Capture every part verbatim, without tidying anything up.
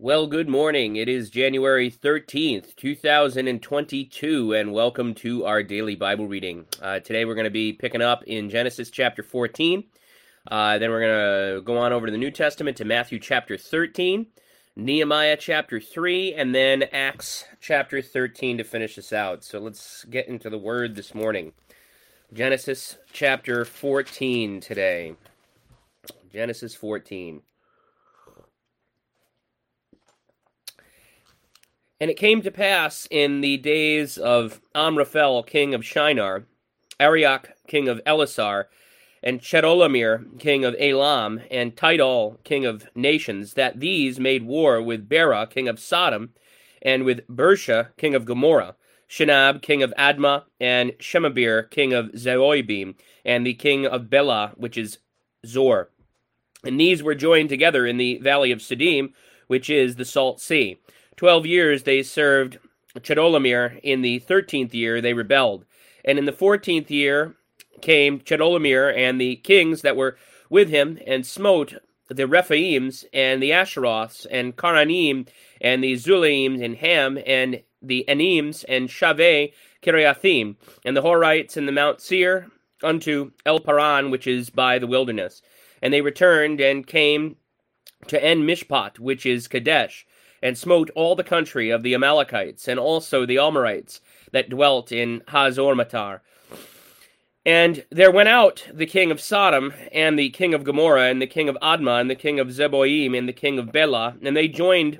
Well, good morning. It is January thirteenth, two thousand twenty-two, and welcome to our daily Bible reading. Uh, today we're going to be picking up in Genesis chapter fourteen. Uh, then we're going to go on over to the New Testament to Matthew chapter thirteen, Nehemiah chapter three, and then Acts chapter thirteen to finish this out. So let's get into the Word this morning. Genesis chapter fourteen today. Genesis fourteen. And it came to pass in the days of Amraphel, king of Shinar, Arioch, king of Elasar, and Chedorlaomer, king of Elam, and Tidal, king of nations, that these made war with Bera, king of Sodom, and with Bersha, king of Gomorrah, Shinab, king of Admah, and Shemabir, king of Zeoibim, and the king of Bela, which is Zor. And these were joined together in the valley of Siddim, which is the Salt Sea. Twelve years they served Chedorlaomer. In the thirteenth year they rebelled. And in the fourteenth year came Chedorlaomer and the kings that were with him, and smote the Rephaims, and the Asheroths, and Karanim, and the Zulaims, and Ham, and the Enims, and Shaveh, Kiriathim, and the Horites, and the Mount Seir, unto El Paran, which is by the wilderness. And they returned, and came to En Mishpat, which is Kadesh, and smote all the country of the Amalekites, and also the Amorites that dwelt in Hazor-Matar. And there went out the king of Sodom, and the king of Gomorrah, and the king of Admah, and the king of Zeboim, and the king of Bela, and they joined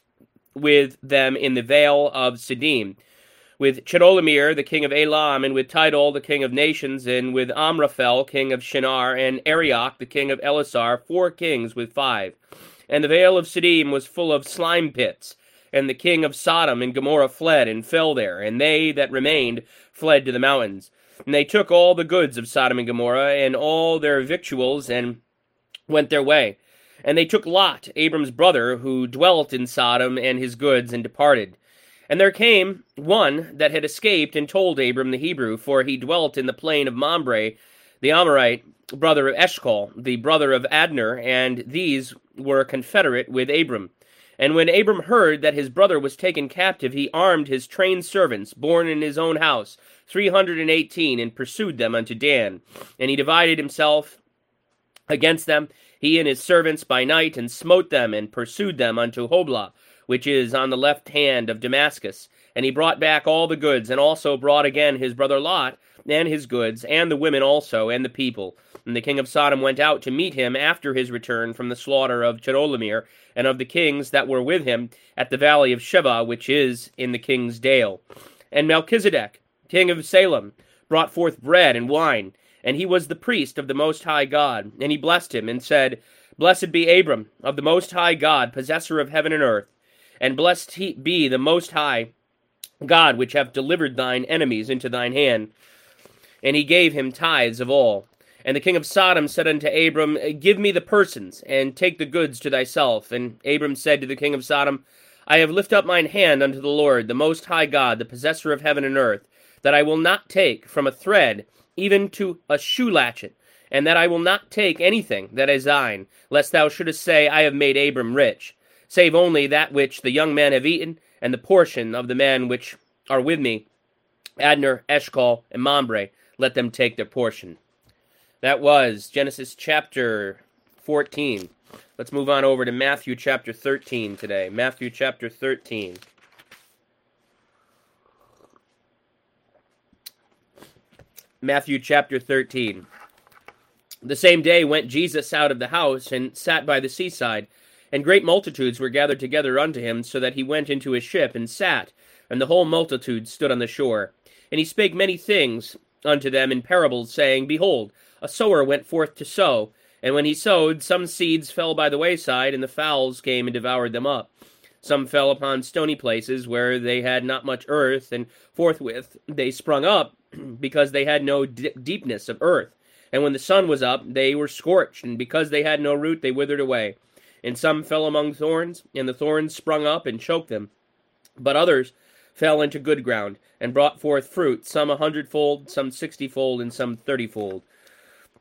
with them in the vale of Siddim, with Chedorlaomer, the king of Elam, and with Tidal, the king of nations, and with Amraphel, king of Shinar, and Arioch, the king of Elasar, four kings with five. And the vale of Siddim was full of slime pits, and the king of Sodom and Gomorrah fled and fell there, and they that remained fled to the mountains. And they took all the goods of Sodom and Gomorrah, and all their victuals, and went their way. And they took Lot, Abram's brother, who dwelt in Sodom, and his goods, and departed. And there came one that had escaped, and told Abram the Hebrew, for he dwelt in the plain of Mamre, the Amorite, brother of Eshcol, the brother of Adner, and these were confederate with Abram. And when Abram heard that his brother was taken captive, he armed his trained servants, born in his own house, three hundred and eighteen, and pursued them unto Dan. And he divided himself against them, he and his servants, by night, and smote them, and pursued them unto Hoblah, which is on the left hand of Damascus. And he brought back all the goods, and also brought again his brother Lot, and his goods, and the women also, and the people. And the king of Sodom went out to meet him after his return from the slaughter of Chedorlaomer, and of the kings that were with him at the valley of Sheva, which is in the king's dale. And Melchizedek, king of Salem, brought forth bread and wine, and he was the priest of the Most High God. And he blessed him, and said, Blessed be Abram, of the Most High God, possessor of heaven and earth, and blessed he be the Most High God, which hath delivered thine enemies into thine hand. And he gave him tithes of all. And the king of Sodom said unto Abram, Give me the persons, and take the goods to thyself. And Abram said to the king of Sodom, I have lifted up mine hand unto the Lord, the Most High God, the possessor of heaven and earth, that I will not take from a thread even to a shoe latchet, and that I will not take anything that is thine, lest thou shouldest say, I have made Abram rich, save only that which the young men have eaten, and the portion of the men which are with me, Adner, Eshcol, and Mamre, let them take their portion. That was Genesis chapter fourteen. Let's move on over to Matthew chapter thirteen today. Matthew chapter thirteen. Matthew chapter thirteen. The same day went Jesus out of the house, and sat by the seaside, and great multitudes were gathered together unto him, so that he went into his ship, and sat, and the whole multitude stood on the shore. And he spake many things unto them in parables, saying, Behold, a sower went forth to sow, and when he sowed, some seeds fell by the wayside, and the fowls came and devoured them up. Some fell upon stony places, where they had not much earth, and forthwith they sprung up, because they had no d- deepness of earth. And when the sun was up, they were scorched, and because they had no root, they withered away. And some fell among thorns, and the thorns sprung up and choked them. But others fell into good ground, and brought forth fruit, some a hundredfold, some sixtyfold, and some thirtyfold.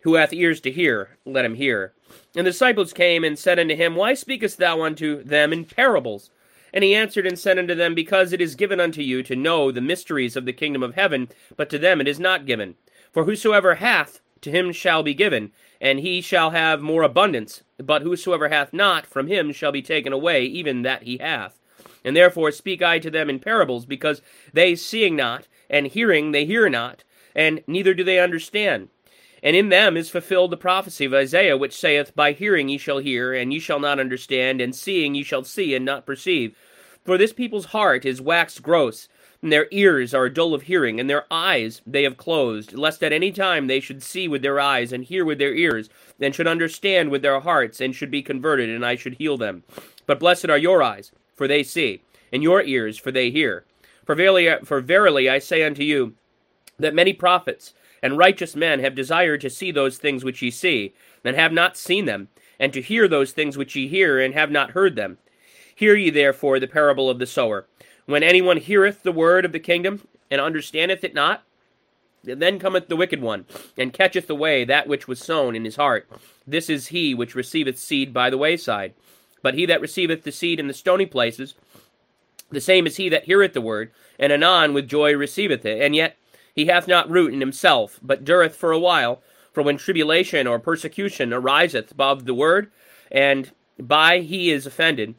Who hath ears to hear, let him hear. And the disciples came and said unto him, Why speakest thou unto them in parables? And he answered and said unto them, Because it is given unto you to know the mysteries of the kingdom of heaven, but to them it is not given. For whosoever hath, to him shall be given, and he shall have more abundance. But whosoever hath not, from him shall be taken away even that he hath. And therefore speak I to them in parables, because they seeing not, and hearing they hear not, and neither do they understand. And in them is fulfilled the prophecy of Isaiah, which saith, By hearing ye shall hear, and ye shall not understand, and seeing ye shall see, and not perceive. For this people's heart is waxed gross, and their ears are dull of hearing, and their eyes they have closed, lest at any time they should see with their eyes, and hear with their ears, and should understand with their hearts, and should be converted, and I should heal them. But blessed are your eyes, for they see, and your ears, for they hear. For verily, for verily I say unto you, that many prophets and righteous men have desired to see those things which ye see, and have not seen them, and to hear those things which ye hear, and have not heard them. Hear ye therefore the parable of the sower. When anyone heareth the word of the kingdom, and understandeth it not, then cometh the wicked one, and catcheth away that which was sown in his heart. This is he which receiveth seed by the wayside. But he that receiveth the seed in the stony places, the same is he that heareth the word, and anon with joy receiveth it, and yet he hath not root in himself, but dureth for a while. For when tribulation or persecution ariseth above the word, and by he is offended.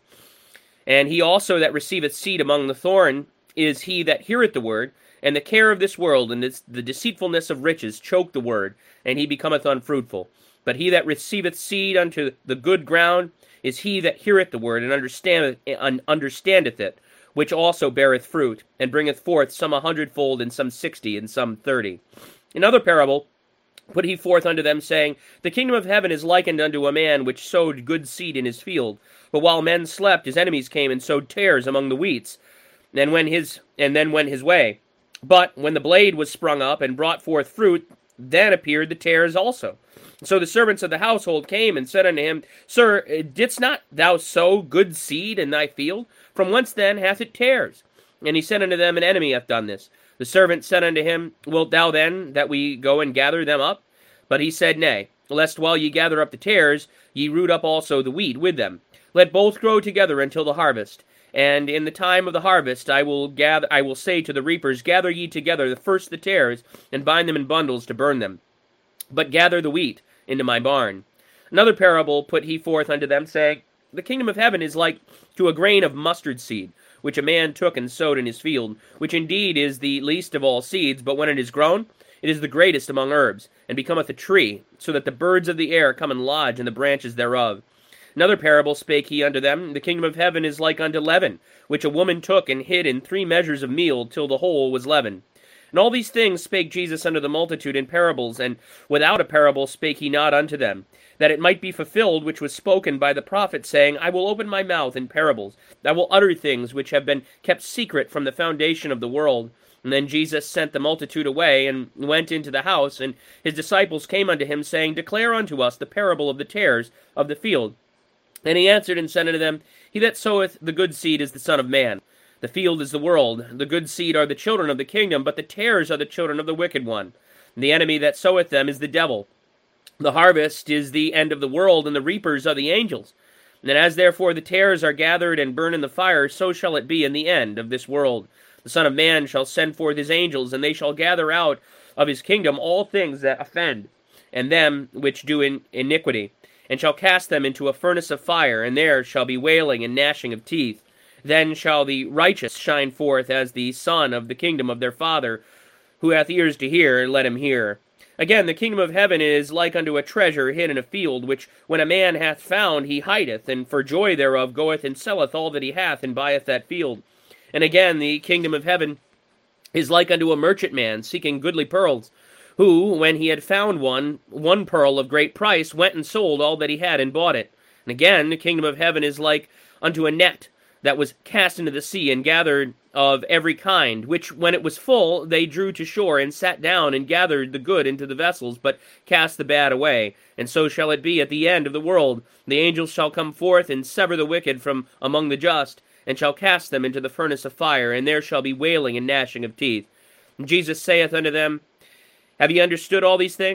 And he also that receiveth seed among the thorn is he that heareth the word, and the care of this world and the deceitfulness of riches choke the word, and he becometh unfruitful. But he that receiveth seed unto the good ground is he that heareth the word, and understandeth, and understandeth it, which also beareth fruit, and bringeth forth some a hundredfold, and some sixty, and some thirty. Another parable put he forth unto them, saying, The kingdom of heaven is likened unto a man which sowed good seed in his field. But while men slept, his enemies came and sowed tares among the wheats, and when his and then went his way. But when the blade was sprung up and brought forth fruit, then appeared the tares also. So the servants of the household came and said unto him, Sir, didst not thou sow good seed in thy field? From whence then hath it tares? And he said unto them, An enemy hath done this. The servant said unto him, Wilt thou then that we go and gather them up? But he said, Nay, lest while ye gather up the tares, ye root up also the wheat with them. Let both grow together until the harvest. And in the time of the harvest I will gather. I will say to the reapers, Gather ye together the first the tares, and bind them in bundles to burn them. But gather the wheat into my barn. Another parable put he forth unto them, saying, The kingdom of heaven is like to a grain of mustard seed, which a man took and sowed in his field, which indeed is the least of all seeds, but when it is grown, it is the greatest among herbs, and becometh a tree, so that the birds of the air come and lodge in the branches thereof. Another parable spake he unto them, The kingdom of heaven is like unto leaven, which a woman took and hid in three measures of meal, till the whole was leavened. And all these things spake Jesus unto the multitude in parables, and without a parable spake he not unto them, that it might be fulfilled which was spoken by the prophet, saying, I will open my mouth in parables, I will utter things which have been kept secret from the foundation of the world. And then Jesus sent the multitude away, and went into the house, and his disciples came unto him, saying, Declare unto us the parable of the tares of the field. And he answered and said unto them, He that soweth the good seed is the Son of Man. The field is the world. The good seed are the children of the kingdom, but the tares are the children of the wicked one. The enemy that soweth them is the devil. The harvest is the end of the world, and the reapers are the angels. And as therefore the tares are gathered and burned in the fire, so shall it be in the end of this world. The Son of Man shall send forth his angels, and they shall gather out of his kingdom all things that offend, and them which do in iniquity, and shall cast them into a furnace of fire, and there shall be wailing and gnashing of teeth. Then shall the righteous shine forth as the son of the kingdom of their Father. Who hath ears to hear, let him hear. Again, the kingdom of heaven is like unto a treasure hid in a field, which when a man hath found, he hideth, and for joy thereof goeth and selleth all that he hath, and buyeth that field. And again, the kingdom of heaven is like unto a merchantman seeking goodly pearls, who, when he had found one, one pearl of great price, went and sold all that he had, and bought it. And again, the kingdom of heaven is like unto a net that was cast into the sea, and gathered of every kind, which when it was full, they drew to shore, and sat down, and gathered the good into the vessels, but cast the bad away. And so shall it be at the end of the world. The angels shall come forth, and sever the wicked from among the just, and shall cast them into the furnace of fire, and there shall be wailing and gnashing of teeth. And Jesus saith unto them, Have ye understood all these things?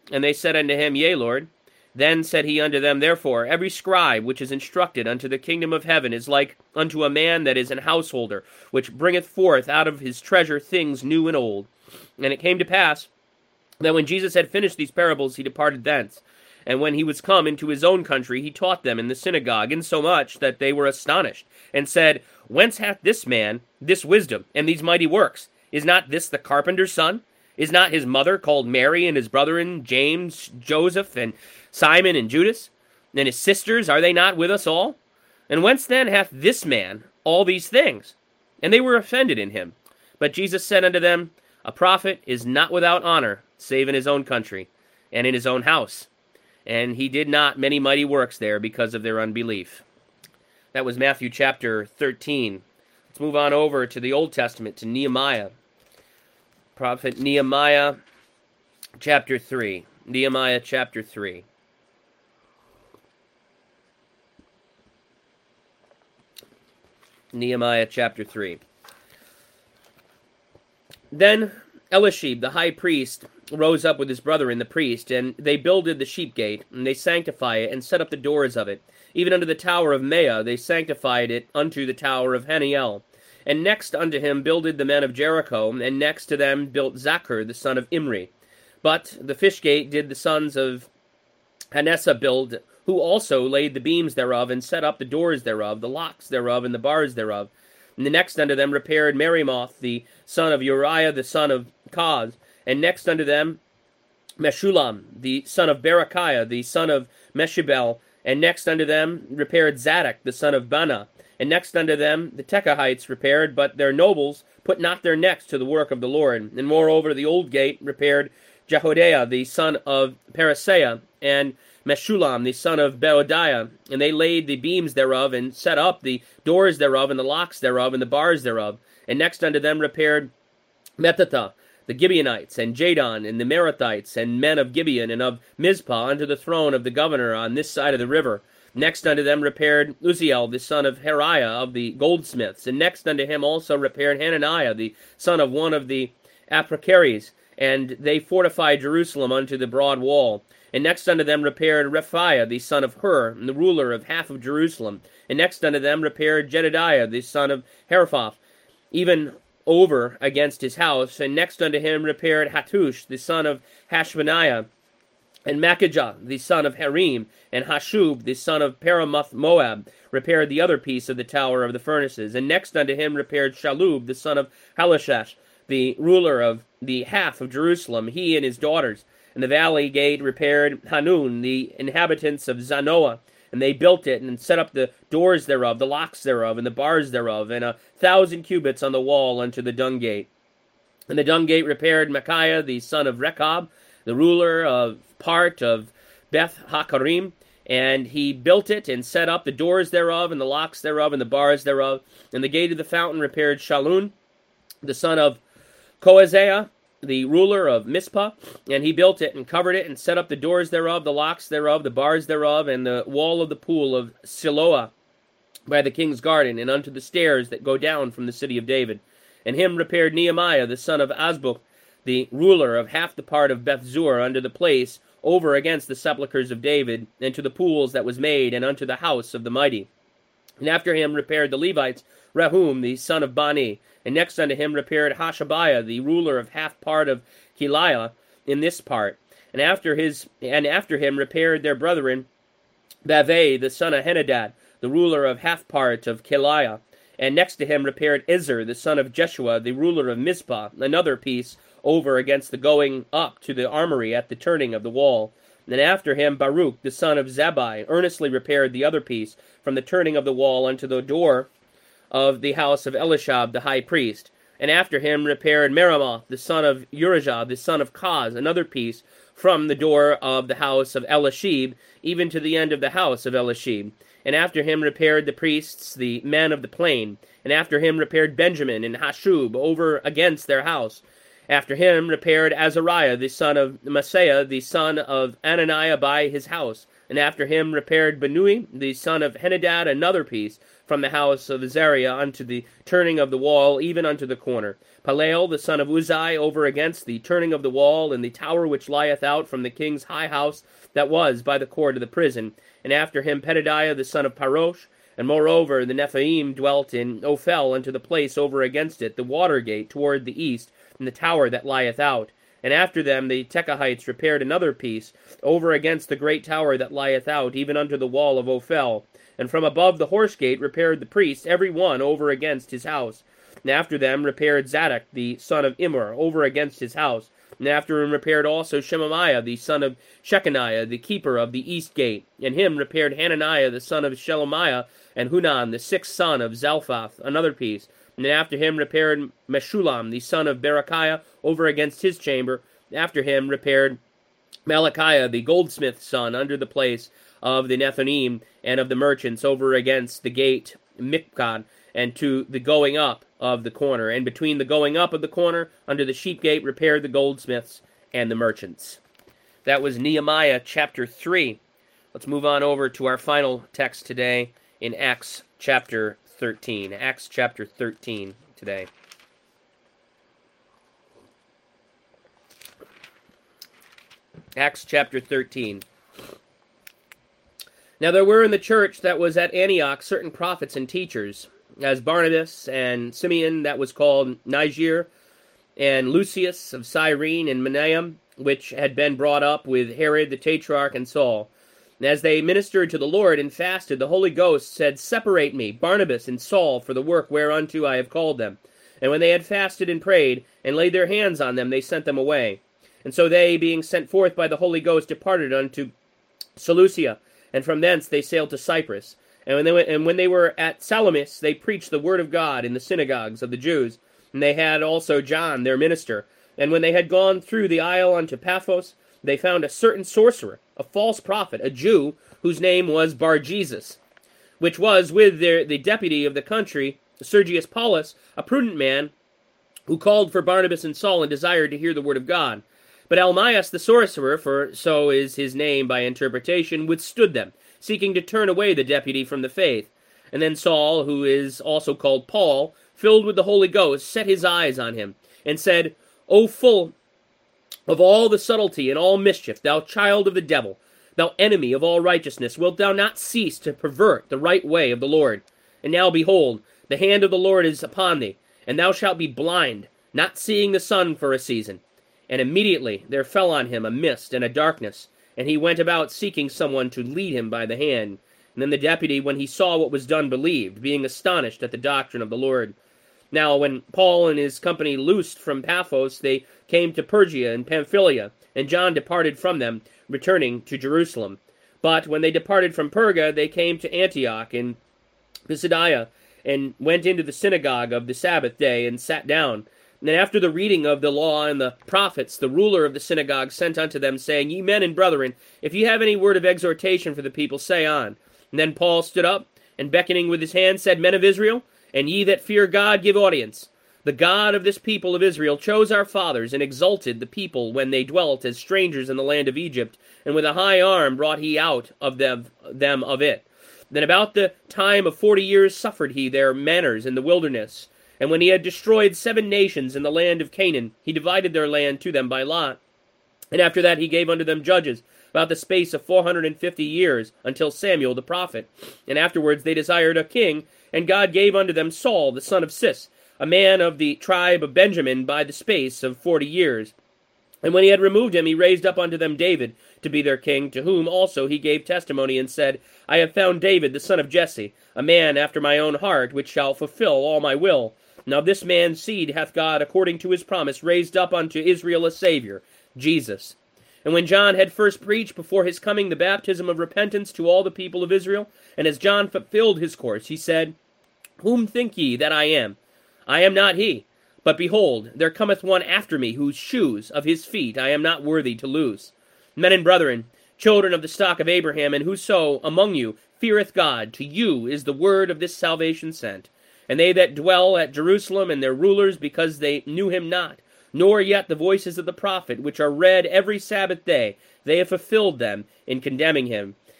And they said unto him, Yea, Lord. Then said he unto them, Therefore every scribe which is instructed unto the kingdom of heaven is like unto a man that is an householder, which bringeth forth out of his treasure things new and old. And it came to pass that when Jesus had finished these parables, he departed thence. And when he was come into his own country, he taught them in the synagogue, insomuch that they were astonished, and said, Whence hath this man this wisdom, and these mighty works? Is not this the carpenter's son? Is not his mother called Mary, and his brethren James, Joseph, and Simon, and Judas? And his sisters, are they not with us all? And whence then hath this man all these things? And they were offended in him. But Jesus said unto them, A prophet is not without honor, save in his own country, and in his own house. And he did not many mighty works there because of their unbelief. That was Matthew chapter thirteen. Let's move on over to the Old Testament, to Nehemiah. Prophet Nehemiah chapter three. Nehemiah chapter three. Nehemiah chapter three. Then Eliashib, the high priest, rose up with his brethren the priest, and they builded the sheep gate, and they sanctify it, and set up the doors of it. Even unto the tower of Meah they sanctified it unto the tower of Haniel. And next unto him builded the men of Jericho, and next to them built Zachar the son of Imri. But the fish gate did the sons of Hanessa build, who also laid the beams thereof, and set up the doors thereof, the locks thereof, and the bars thereof. And the next unto them repaired Merimoth the son of Uriah the son of Koz. And next unto them Meshullam the son of Berechiah the son of Meshibel. And next unto them repaired Zadok the son of Bana. And next unto them the Tekoites repaired, but their nobles put not their necks to the work of the Lord. And moreover the old gate repaired Jehoiada the son of Pariseiah, and Meshullam the son of Beodiah. And they laid the beams thereof, and set up the doors thereof, and the locks thereof, and the bars thereof. And next unto them repaired Methathah the Gibeonites, and Jadon, and the Merathites, and men of Gibeon, and of Mizpah, unto the throne of the governor on this side of the river. Next unto them repaired Uzziel the son of Hariah of the goldsmiths. And next unto him also repaired Hananiah the son of one of the apothecaries. And they fortified Jerusalem unto the broad wall. And next unto them repaired Rephaiah the son of Hur, and the ruler of half of Jerusalem. And next unto them repaired Jedidiah the son of Haraphoth, even over against his house. And next unto him repaired Hattush the son of Hashbaniah, and Makijah the son of Harim, and Hashub the son of Paramoth Moab repaired the other piece of the tower of the furnaces. And next unto him repaired Shallub the son of Halashash, the ruler of the half of Jerusalem, he and his daughters. And the valley gate repaired Hanun, the inhabitants of Zanoah. And they built it, and set up the doors thereof, the locks thereof, and the bars thereof, and a thousand cubits on the wall unto the dung gate. And the dung gate repaired Micaiah the son of Rechab, the ruler of part of Beth Hakarim, and he built it, and set up the doors thereof, and the locks thereof, and the bars thereof. And the gate of the fountain repaired Shallun, the son of Koazea, the ruler of Mizpah, and he built it, and covered it, and set up the doors thereof, the locks thereof, the bars thereof, and the wall of the pool of Siloah by the king's garden, and unto the stairs that go down from the city of David. And him repaired Nehemiah the son of Azbuk, the ruler of half the part of Bethzur, unto the place over against the sepulchres of David, and to the pools that was made, and unto the house of the mighty. And after him repaired the Levites Rehum the son of Bani. And next unto him repaired Hashabiah, the ruler of half part of Keilah, in this part. And after his and after him repaired their brethren Bavai, the son of Henadad, the ruler of half part of Keilah. And next to him repaired Ezer, the son of Jeshua, the ruler of Mizpah, another piece over against the going up to the armory at the turning of the wall. And after him Baruch, the son of Zabbai, earnestly repaired the other piece from the turning of the wall unto the door of the house of Elishab the high priest. And after him repaired Meremoth, the son of Urijah, the son of Koz, another piece from the door of the house of Eliashib, even to the end of the house of Eliashib. And after him repaired the priests, the men of the plain. And after him repaired Benjamin and Hashub over against their house. After him repaired Azariah, the son of Maaseiah, the son of Ananiah by his house. And after him repaired Benui, the son of Henadad, another piece, from the house of Azariah unto the turning of the wall, even unto the corner. Palal the son of Uzai over against the turning of the wall, and the tower which lieth out from the king's high house that was by the court of the prison. And after him Pedadiah the son of Parosh. And moreover the Nephaim dwelt in Ophel unto the place over against it, the water gate toward the east, and the tower that lieth out. And after them the Tekoites repaired another piece, over against the great tower that lieth out, even unto the wall of Ophel. And from above the horse gate repaired the priests, every one over against his house. And after them repaired Zadok the son of Immer, over against his house. And after him repaired also Shemaiah the son of Shechaniah, the keeper of the east gate. And him repaired Hananiah the son of Shelemiah, and Hunan the sixth son of Zalphath, another piece. And after him repaired Meshulam the son of Berechiah, over against his chamber. After him repaired Malachiah the goldsmith's son, under the place of the Nethanim and of the merchants, over against the gate Mikkan, and to the going up of the corner. And between the going up of the corner, under the sheep gate, repaired the goldsmiths and the merchants. That was Nehemiah chapter three. Let's move on over to our final text today in Acts chapter thirteen. Acts chapter thirteen today. Acts chapter thirteen. Now there were in the church that was at Antioch certain prophets and teachers, as Barnabas and Simeon that was called Niger, and Lucius of Cyrene, and Manaen, which had been brought up with Herod the Tetrarch and Saul. And as they ministered to the Lord and fasted, the Holy Ghost said, Separate me, Barnabas and Saul, for the work whereunto I have called them. And when they had fasted and prayed, and laid their hands on them, they sent them away. And so they, being sent forth by the Holy Ghost, departed unto Seleucia, and from thence they sailed to Cyprus. And when they went, and when they were at Salamis, they preached the word of God in the synagogues of the Jews. And they had also John their minister. And when they had gone through the isle unto Paphos, they found a certain sorcerer, a false prophet, a Jew, whose name was Bar-Jesus, which was with their, the deputy of the country, Sergius Paulus, a prudent man, who called for Barnabas and Saul and desired to hear the word of God. But Almaeus the sorcerer, for so is his name by interpretation, withstood them, seeking to turn away the deputy from the faith. And then Saul, who is also called Paul, filled with the Holy Ghost, set his eyes on him, and said, O full of all the subtlety and all mischief, thou child of the devil, thou enemy of all righteousness, wilt thou not cease to pervert the right way of the Lord? And now behold, the hand of the Lord is upon thee, and thou shalt be blind, not seeing the sun for a season. And immediately there fell on him a mist and a darkness, and he went about seeking someone to lead him by the hand. And then the deputy, when he saw what was done, believed, being astonished at the doctrine of the Lord. Now when Paul and his company loosed from Paphos, they came to Pergia and Pamphylia, and John departed from them, returning to Jerusalem. But when they departed from Perga, they came to Antioch and Pisidia, and went into the synagogue of the Sabbath day, and sat down. And then after the reading of the law and the prophets, the ruler of the synagogue sent unto them, saying, Ye men and brethren, if ye have any word of exhortation for the people, say on. And then Paul stood up, and beckoning with his hand, said, Men of Israel, and ye that fear God, give audience. The God of this people of Israel chose our fathers, and exalted the people when they dwelt as strangers in the land of Egypt, and with a high arm brought he out of them, them of it. Then about the time of forty years suffered he their manners in the wilderness. And when he had destroyed seven nations in the land of Canaan, he divided their land to them by lot. And after that he gave unto them judges, about the space of four hundred and fifty years, until Samuel the prophet. And afterwards they desired a king, and God gave unto them Saul the son of Cis, a man of the tribe of Benjamin, by the space of forty years. And when he had removed him, he raised up unto them David to be their king, to whom also he gave testimony, and said, I have found David the son of Jesse, a man after my own heart, which shall fulfill all my will. Now this man's seed hath God, according to his promise, raised up unto Israel a Savior, Jesus. And when John had first preached before his coming the baptism of repentance to all the people of Israel, and as John fulfilled his course, he said, Whom think ye that I am? I am not he. But behold, there cometh one after me, whose shoes of his feet I am not worthy to loose. Men and brethren, children of the stock of Abraham, and whoso among you feareth God, to you is the word of this salvation sent. And they that dwell at Jerusalem, and their rulers, because they knew him not, nor yet the voices of the prophet, which are read every Sabbath day, they have fulfilled them in condemning him.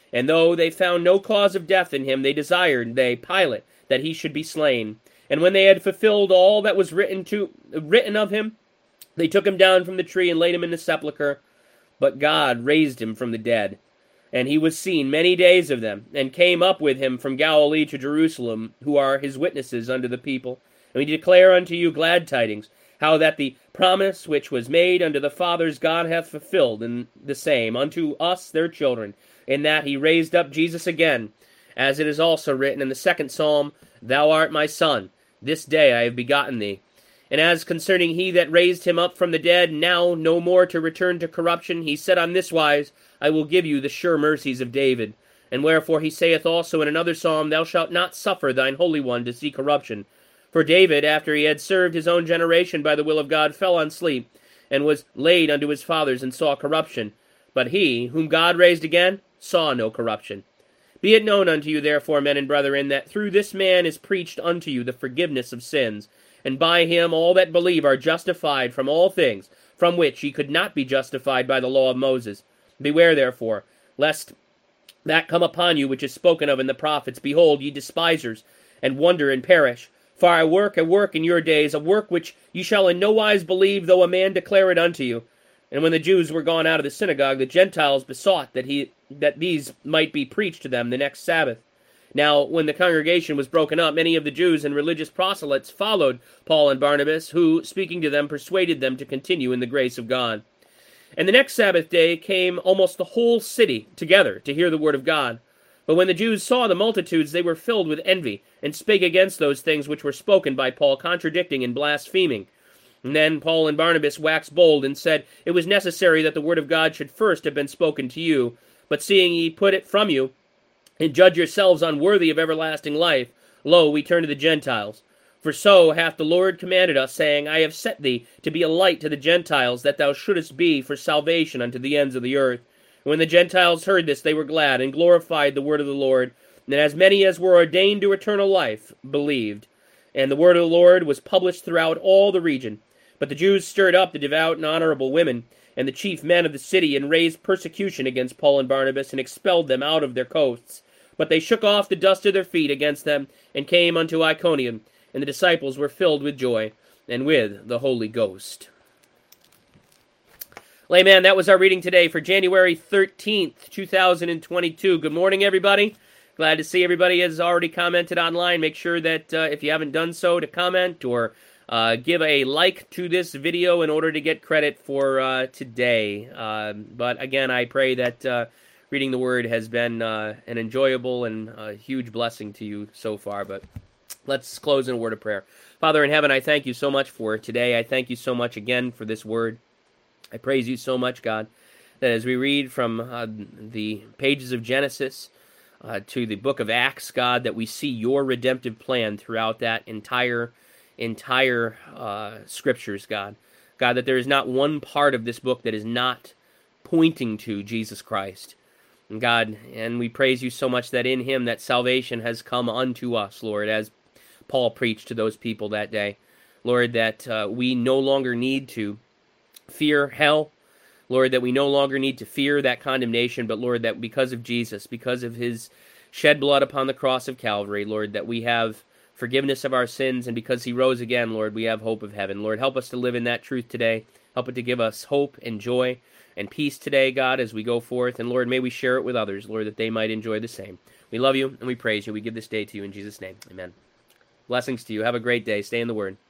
And though they found no cause of death in him, they desired, they, Pilate, that he should be slain. And when they had fulfilled all that was written to written of him, they took him down from the tree and laid him in the sepulchre. But God raised him from the dead. And he was seen many days of them, and came up with him from Galilee to Jerusalem, who are his witnesses unto the people. And we declare unto you glad tidings, how that the promise which was made unto the fathers God hath fulfilled in the same unto us their children, in that he raised up Jesus again, as it is also written in the second psalm, Thou art my son, this day I have begotten thee. And as concerning he that raised him up from the dead, now no more to return to corruption, he said on this wise, I will give you the sure mercies of David. And wherefore he saith also in another psalm, Thou shalt not suffer thine Holy One to see corruption. For David, after he had served his own generation by the will of God, fell on sleep, and was laid unto his fathers, and saw corruption. But he, whom God raised again, saw no corruption. Be it known unto you, therefore, men and brethren, that through this man is preached unto you the forgiveness of sins, and by him all that believe are justified from all things, from which ye could not be justified by the law of Moses. Beware, therefore, lest that come upon you which is spoken of in the prophets, Behold, ye despisers, and wonder and perish. For I work a work in your days, a work which ye shall in no wise believe, though a man declare it unto you. And when the Jews were gone out of the synagogue, the Gentiles besought that he that these might be preached to them the next Sabbath. Now, when the congregation was broken up, many of the Jews and religious proselytes followed Paul and Barnabas, who, speaking to them, persuaded them to continue in the grace of God. And the next Sabbath day came almost the whole city together to hear the word of God. But when the Jews saw the multitudes, they were filled with envy, and spake against those things which were spoken by Paul, contradicting and blaspheming. And then Paul and Barnabas waxed bold, and said, It was necessary that the word of God should first have been spoken to you. But seeing ye put it from you, and judge yourselves unworthy of everlasting life, lo, we turn to the Gentiles. For so hath the Lord commanded us, saying, I have set thee to be a light to the Gentiles, that thou shouldest be for salvation unto the ends of the earth. And when the Gentiles heard this, they were glad, and glorified the word of the Lord. And as many as were ordained to eternal life believed. And the word of the Lord was published throughout all the region. But the Jews stirred up the devout and honorable women, and the chief men of the city, and raised persecution against Paul and Barnabas, and expelled them out of their coasts. But they shook off the dust of their feet against them, and came unto Iconium, and the disciples were filled with joy, and with the Holy Ghost. Well, amen. That was our reading today for January thirteenth, two thousand twenty-two. Good morning, everybody. Glad to see everybody has already commented online. Make sure that uh, if you haven't done so, to comment or uh, give a like to this video in order to get credit for uh, today. Uh, but again, I pray that uh, reading the Word has been uh, an enjoyable and uh, huge blessing to you so far. But let's close in a word of prayer. Father in heaven, I thank you so much for today. I thank you so much again for this Word. I praise you so much, God, that as we read from uh, the pages of Genesis uh, to the book of Acts, God, that we see your redemptive plan throughout that entire, entire uh, scriptures, God. God, that there is not one part of this book that is not pointing to Jesus Christ. And God, and we praise you so much that in him that salvation has come unto us, Lord, as Paul preached to those people that day. Lord, that uh, we no longer need to fear hell, Lord, that we no longer need to fear that condemnation, but Lord, that because of Jesus, because of his shed blood upon the cross of Calvary, Lord, that we have forgiveness of our sins, and because he rose again, Lord, we have hope of heaven. Lord, help us to live in that truth today. Help it to give us hope and joy and peace today, God, as we go forth, and Lord, may we share it with others, Lord, that they might enjoy the same. We love you, and we praise you. We give this day to you in Jesus' name. Amen. Blessings to you. Have a great day. Stay in the Word.